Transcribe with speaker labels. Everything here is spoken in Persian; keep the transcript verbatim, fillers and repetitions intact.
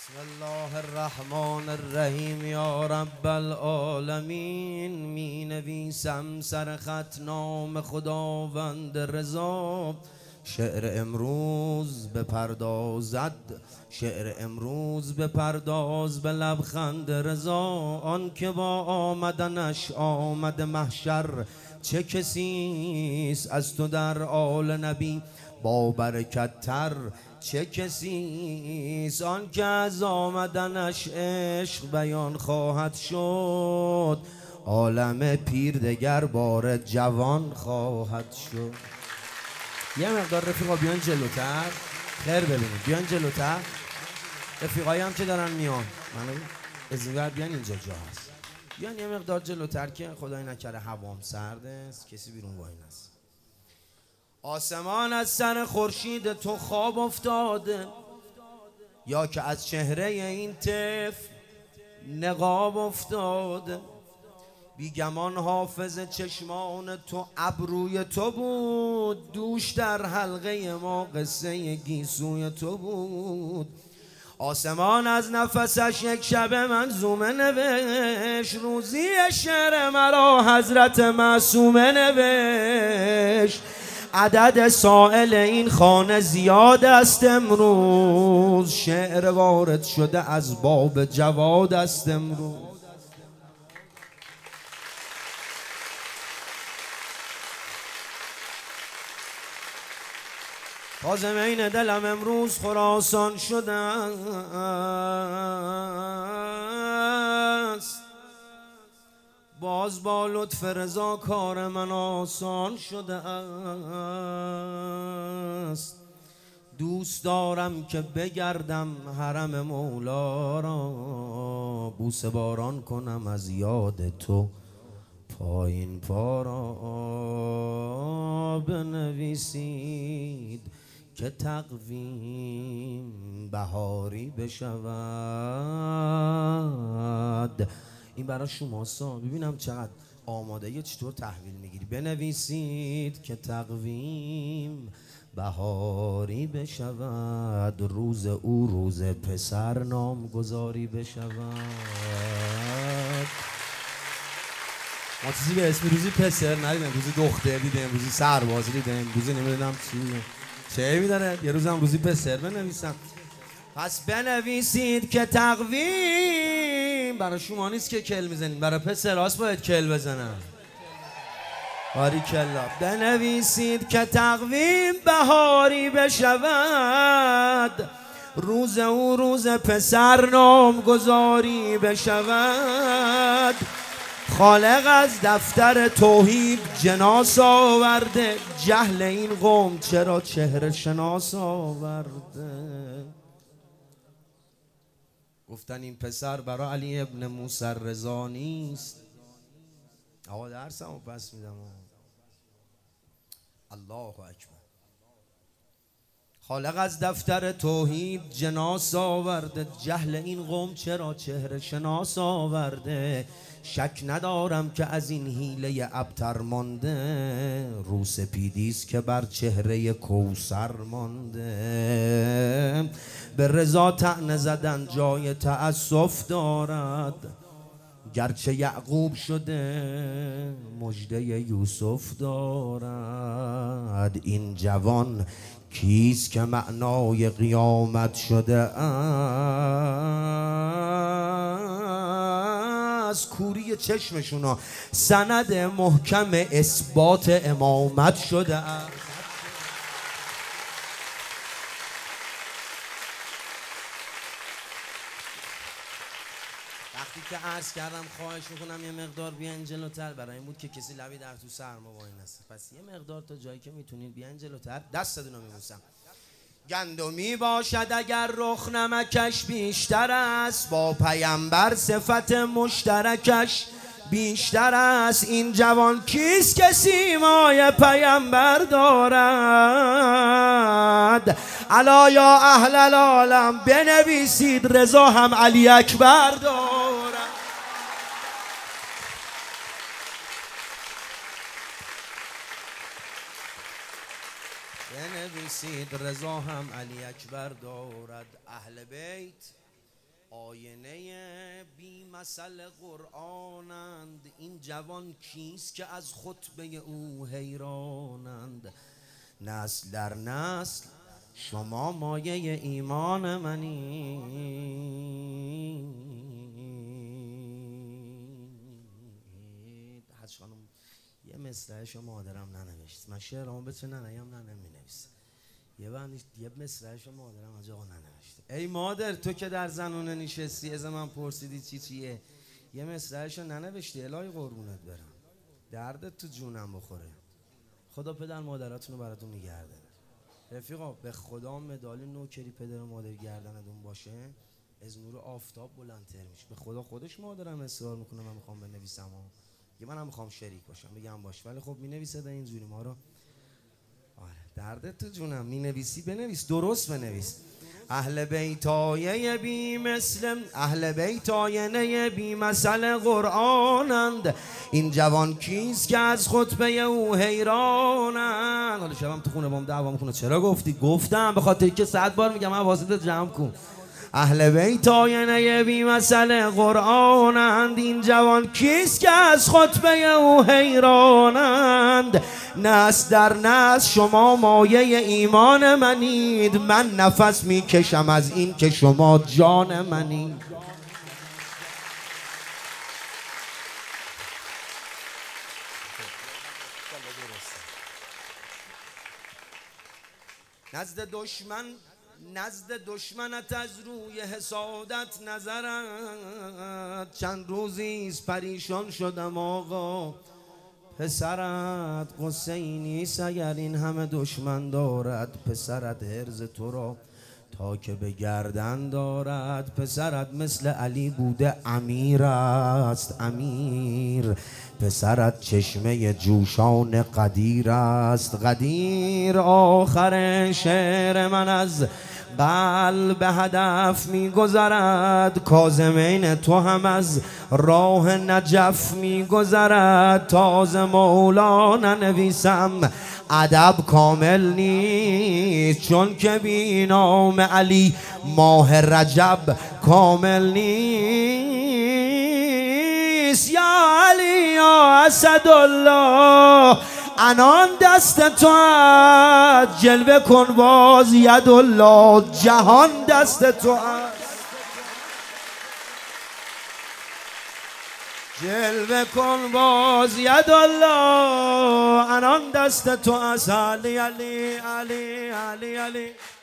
Speaker 1: بسم الله الرحمن الرحیم یا رب العالمین. می نویسم سر خط نام خداوند رضا. شعر امروز بپردازد، شعر امروز بپرداز به لبخند رضا. آن که با آمدنش آمد محشر، چه کسیست از تو در آل نبی با برکت تر؟ چه کسیست آن که از آمدنش عشق بیان خواهد شد؟ عالم پیر دگر بار جوان خواهد شد. یه مقدار رفیقا بیان جلوتر، خیر ببینید، بیان جلوتر. رفیقایی هم که دارن میان منو اذن بر بیان، اینجا جا هست. بیان یه مقدار جلوتر که خدای نکره هوام سرد است، کسی بیرون وای نست. آسمان از سر خورشید تو خواب افتاده، یا که از چهره این طفل نقاب افتاده. بیگمان حافظ چشمان تو ابروی تو بود، دوش در حلقه ما قصه گیسوی تو بود. آسمان از نفسش یک شب منظومه نوشت، روزی شعر مرا حضرت معصومه نوشت. عدد سائل این خانه زیاد است امروز، شعر وارد شده از باب جواد است امروز. خازمین دلم امروز خراسان شده است، باز با لطف رضا کار من آسان شده است. دوست دارم که بگردم حرم مولا را، بوسه باران کنم از یاد تو پایین پا را. بنویسید که تقویم بهاری بشود. این برای شماسا، ببینم چقدر آماده یه چطور تحویل میگیری. بنویسید که تقویم بهاری بشود، روز او روز پسر نامگذاری بشود. ما چیزی به اسم روزی پسر ندیدم، روزی دختر دیدم، روزی سربازی دیدم، روزی نمیدونم چی چه میداره، یه روزم روزی پسر بنویسم. پس بنویسید که تقویم برای شما نیست که کل میزنید، برای پسراست باید کل بزنم. باریکلا. بنویسید که تقویم بهاری بشود، روز او روز پسر نامگذاری بشود. خالق از دفتر توحید جناس آورده، جهل این قوم چرا چهره شناس آورده. گفتن این پسر برای علی ابن موسی رضا نیست. آقا درسمو پس میدم. الله اکبر. خالق از دفتر توحید جناس آورده، جهل این قوم چرا چهره شناس آورده. شک ندارم که از این حیله ابتر مانده، رو سپیدیست که بر چهره کوثر مانده. به رضا طعنه زدن جای تأسف دارد، گرچه یعقوب شده مژده یوسف دارد. این جوان کیست که معنای قیامت شده است؟ کوری چشمشونا سند محکم اثبات امامت شده است. وقتی که عرض کردم خواهش میکنم یه مقدار بیان جلوتر، برای این بود که کسی لبی در تو سرما وای نسته. پس یه مقدار تا جایی که میتونید بیان جلوتر، دستتون رو میبوسم. گندمی باشد اگر رخ نمکش بیشتر است، با پیامبر صفت مشترکش بیشتر است. این جوان کیست که سیمای پیامبر دارد؟ الا یا اهل العالم بنویسید رضا هم علی اکبر دارد. بنویسید رضا هم علی اکبر دارد. اهل بیت آینه بی مثل قرآنند، این جوان کیست که از خطبه او حیرانند. نسل در نسل شما مایه ایمان منید. حج خانم یه مصرعشو مادرم ننوشت، من شعرامو بتونه ننیم نه نمینویسه. یه بندی یه مصرعشو مادرم از آقا ننوشته. ای مادر تو که در زنونه نشستی از من پرسیدی چی چیه، یه مصرعشو ننوشتی الهی قربونت برم، دردت تو جونم بخوره. خدا پدر مادراتونو براتون نگه داره. رفیقا به خدا مدال نوکری پدر و مادر گردنتون باشه از نور آفتاب بلندتر میشه. به خدا خودش مادرم اصرار میکنه من میخوام بنویسم ها، یه منم میخوام شریک باشم بگم باش، ولی خب مینویسه ده اینجوری ما رو. آره دردت تو جونم، مینویسی بنویس درست بنویس. اهل بیتایه بی مثل اهل بیتایه بی مثل قرآنند، این جوان کیست که از خطبه او حیرانند. حالا شبم تو خونه بام دعوا میکنه چرا گفتی؟ گفتم به خاطر که صد بار میگم حواست جمع کن. اهل بیت آینه بی مثل قرآنند، این جوان کیست که از خطبه او حیرانند. نسل در نسل شما مایه ایمان منید، من نفس میکشم از این که شما جان منید. نزد دشمن نزد دشمنت از روی حسادت نظرت، چند روزیست پریشان شدم آقا پسرت. قصه ای نیست اگر این همه دشمن دارد، پسرت هرز تو را تا که به گردن دارد. پسرت مثل علی بوده امیر است امیر، پسرت چشمه جوشان قدیر است قدیر. آخر شعر من از قلب هدف می گذرد، کاظمین تو هم از راه نجف می گذرد. تازه مولا ننویسم ادب کامل نیست، چون که بی نام علی ماه رجب کامل نیست. یا علی یا اسدالله انان دست تو است، جلوه کن باز یدالله جهان دست تو است. جلوه کن باز یدالله انان دست تو است. علی علی علی علی علی